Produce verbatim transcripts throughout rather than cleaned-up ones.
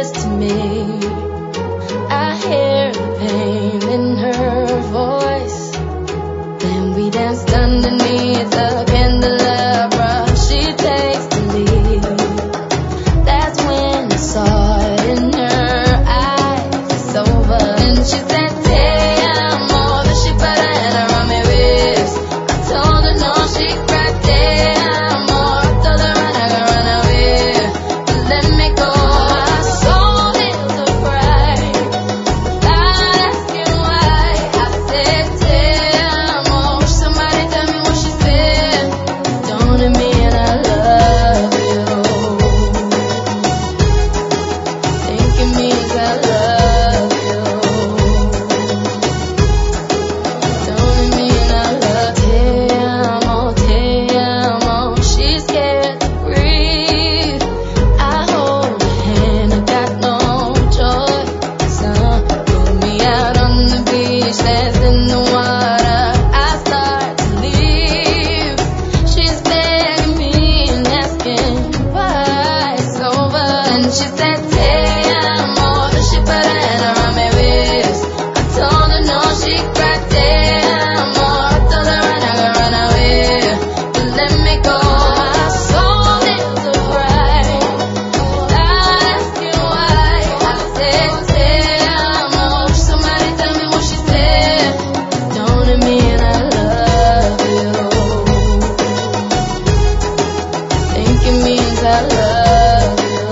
says to me. I hear the pain in her voice. Then we danced underneath the candelabra. She takes the lead. That's when I saw it in her eyes. It's over. And she said, "Te amo," then she put her hand around my wrist. I told her no, she cried, "Te amo." I told her run, I can run away, but let me go. My soul is a cry, without asking why. I said, "Te amo." Somebody tell me what she said. Don't it mean I love you? Think it means I love you. Don't it mean I love you? Te amo, te amo. She's scared to breathe. I hold her hand, I got no choice. Sun put me out on the beach, dance in the water. I start to leave. She's begging me and asking why it's over. And she said, "Te amo," then she put her hand around my wrist. I told her no, she cried, "Te amo." I told her run, I can run away, but let me go. My soul is a cry, without asking why. I said, "Te amo." Somebody tell me what she said. Don't it mean I love you? Think it means I love you.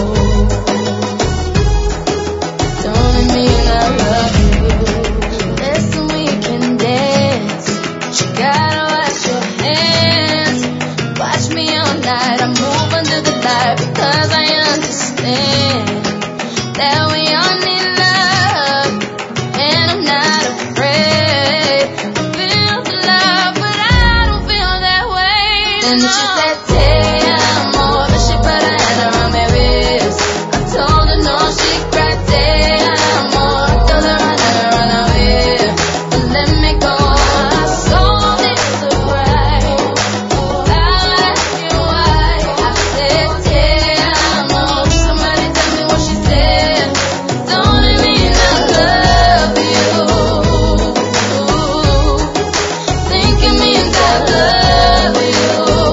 Don't it mean I love you? Listen, we can dance. You gotta wash your hands. Watch me all night. I move under the light because I understand that we all need love, and I'm not afraid. I feel the love, but I don't feel that way. Then she said, "Te amo," then she put her hand around my wrist. I told her no, she cried, "Te amo." I told her run, I can run away, but let me go. My soul is a cry, without asking why. I said, "Te amo." Somebody tell me what she said. Don't it mean I love you? Think it means I love you.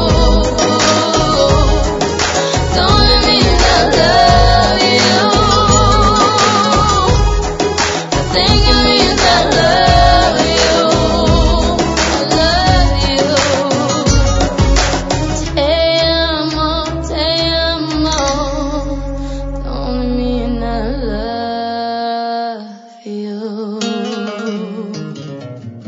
Don't it mean I love you? I think it means I love you. I love you. Te amo, te amo. Don't it mean I love you?